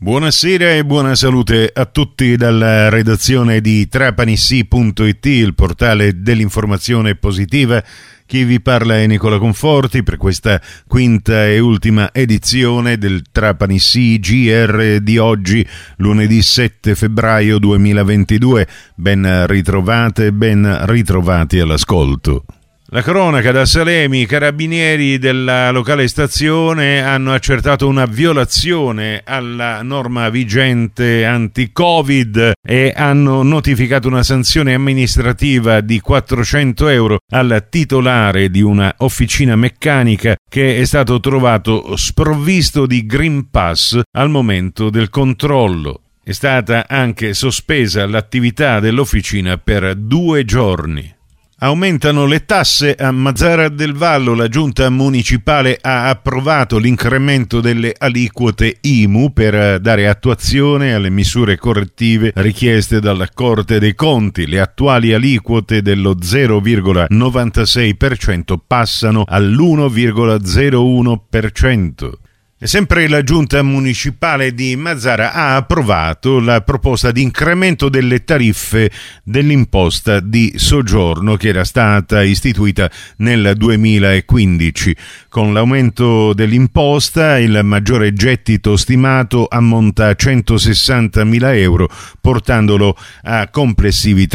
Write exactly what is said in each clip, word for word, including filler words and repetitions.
Buonasera e buona salute a tutti dalla redazione di Trapanissi punto it, il portale dell'informazione positiva. Chi vi parla è Nicola Conforti per questa quinta e ultima edizione del Trapanissi G R di oggi, lunedì sette febbraio duemilaventidue. Ben ritrovate, ben ritrovati all'ascolto. La cronaca da Salemi: i carabinieri della locale stazione hanno accertato una violazione alla norma vigente anti-Covid e hanno notificato una sanzione amministrativa di quattrocento euro al titolare di una officina meccanica che è stato trovato sprovvisto di Green Pass al momento del controllo. È stata anche sospesa l'attività dell'officina per due giorni. Aumentano le tasse a Mazara del Vallo. La giunta municipale ha approvato l'incremento delle aliquote I M U per dare attuazione alle misure correttive richieste dalla Corte dei Conti. Le attuali aliquote dello zero virgola novantasei per cento passano all'uno virgola zero uno per cento. E sempre la giunta municipale di Mazara ha approvato la proposta di incremento delle tariffe dell'imposta di soggiorno che era stata istituita nel duemilaquindici. Con l'aumento dell'imposta il maggiore gettito stimato ammonta a centosessantamila euro, portandolo a complessivi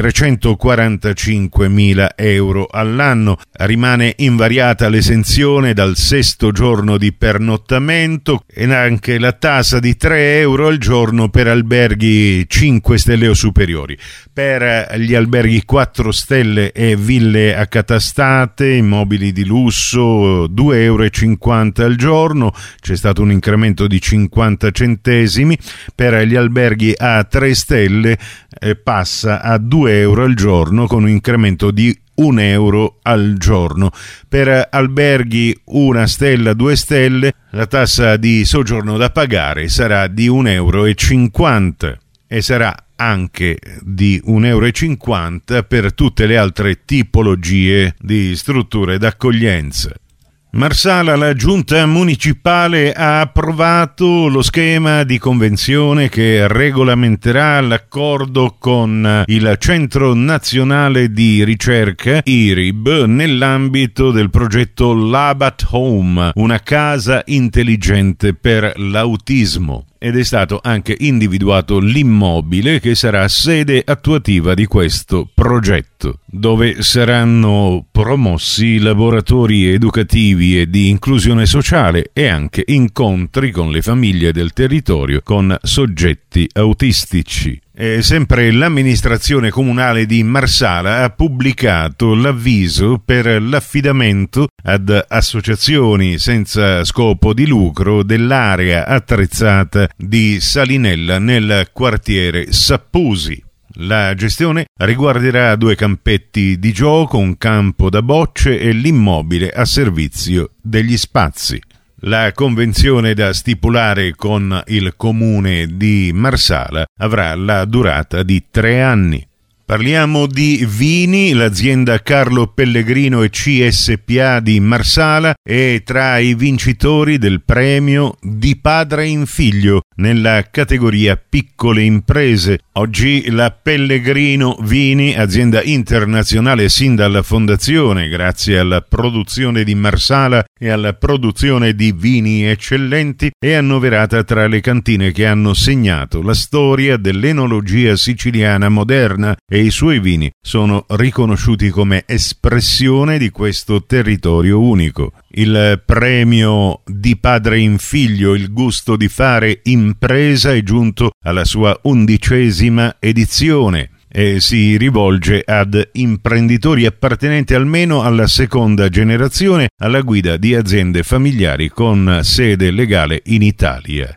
trecentoquarantacinquemila euro all'anno. Rimane invariata l'esenzione dal sesto giorno di pernottamento e anche la tassa di tre euro al giorno per alberghi cinque stelle o superiori. Per gli alberghi quattro stelle e ville accatastate, immobili di lusso, due euro e cinquanta al giorno, c'è stato un incremento di cinquanta centesimi. Per gli alberghi a tre stelle eh, passa a due euro al giorno con un incremento di un euro al giorno. Per alberghi una stella, due stelle, la tassa di soggiorno da pagare sarà di un euro e cinquanta e sarà anche di un euro e cinquanta per tutte le altre tipologie di strutture d'accoglienza. Marsala: la giunta municipale ha approvato lo schema di convenzione che regolamenterà l'accordo con il Centro Nazionale di Ricerca I R I B nell'ambito del progetto Lab at Home, una casa intelligente per l'autismo. Ed è stato anche individuato l'immobile che sarà sede attuativa di questo progetto, dove saranno promossi laboratori educativi e di inclusione sociale e anche incontri con le famiglie del territorio con soggetti autistici. E sempre l'amministrazione comunale di Marsala ha pubblicato l'avviso per l'affidamento ad associazioni senza scopo di lucro dell'area attrezzata di Salinella nel quartiere Sappusi. La gestione riguarderà due campetti di gioco, un campo da bocce e l'immobile a servizio degli spazi. La convenzione da stipulare con il comune di Marsala avrà la durata di tre anni. Parliamo di vini. L'azienda Carlo Pellegrino e C S P A di Marsala è tra i vincitori del premio Di Padre in Figlio nella categoria piccole imprese. Oggi la Pellegrino Vini, azienda internazionale sin dalla fondazione, grazie alla produzione di Marsala e alla produzione di vini eccellenti, è annoverata tra le cantine che hanno segnato la storia dell'enologia siciliana moderna e i suoi vini sono riconosciuti come espressione di questo territorio unico. Il premio Di Padre in Figlio, il gusto di fare impresa, è giunto alla sua undicesima edizione e si rivolge ad imprenditori appartenenti almeno alla seconda generazione alla guida di aziende familiari con sede legale in Italia.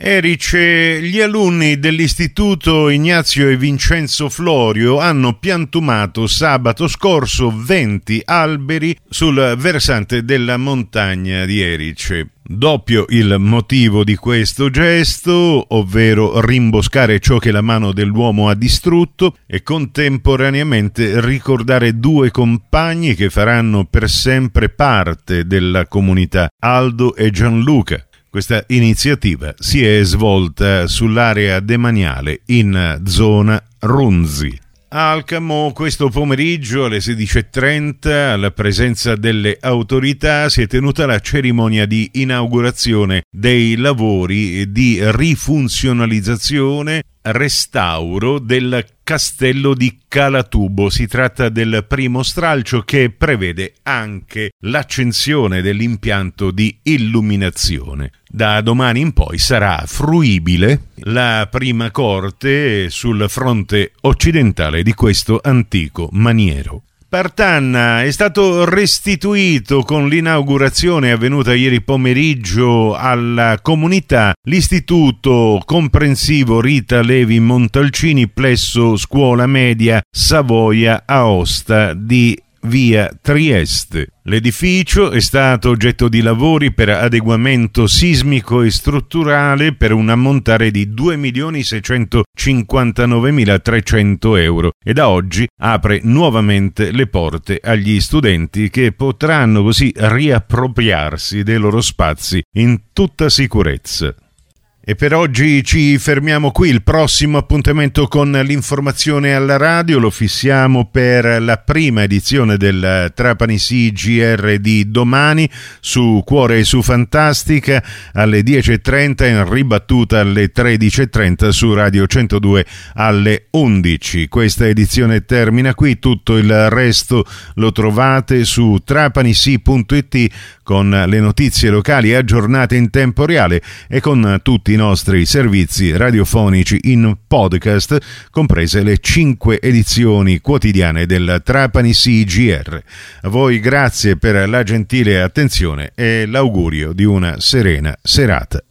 Erice: gli alunni dell'Istituto Ignazio e Vincenzo Florio hanno piantumato sabato scorso venti alberi sul versante della montagna di Erice. Doppio il motivo di questo gesto, ovvero rimboscare ciò che la mano dell'uomo ha distrutto e contemporaneamente ricordare due compagni che faranno per sempre parte della comunità, Aldo e Gianluca. Questa iniziativa si è svolta sull'area demaniale in zona Runzi. A Alcamo questo pomeriggio alle sedici e trenta, alla presenza delle autorità, si è tenuta la cerimonia di inaugurazione dei lavori di rifunzionalizzazione, restauro del castello di Calatubo. Si tratta del primo stralcio che prevede anche l'accensione dell'impianto di illuminazione. Da domani in poi sarà fruibile la prima corte sul fronte occidentale di questo antico maniero. Partanna è stato restituito con l'inaugurazione avvenuta ieri pomeriggio alla comunità l'istituto comprensivo Rita Levi Montalcini presso Scuola Media Savoia Aosta di via Trieste. L'edificio è stato oggetto di lavori per adeguamento sismico e strutturale per un ammontare di due milioni seicentocinquantanovemilatrecento euro e da oggi apre nuovamente le porte agli studenti che potranno così riappropriarsi dei loro spazi in tutta sicurezza. E per oggi ci fermiamo qui. Il prossimo appuntamento con l'informazione alla radio lo fissiamo per la prima edizione del Trapani C G R di domani su Cuore e su Fantastica alle dieci e trenta, in ribattuta alle tredici e trenta su Radio centodue alle undici. Questa edizione termina qui, tutto il resto lo trovate su trapanic punto it con le notizie locali aggiornate in tempo reale e con tutti i nostri servizi radiofonici in podcast, comprese le cinque edizioni quotidiane del Trapani C G R. A voi grazie per la gentile attenzione e l'augurio di una serena serata.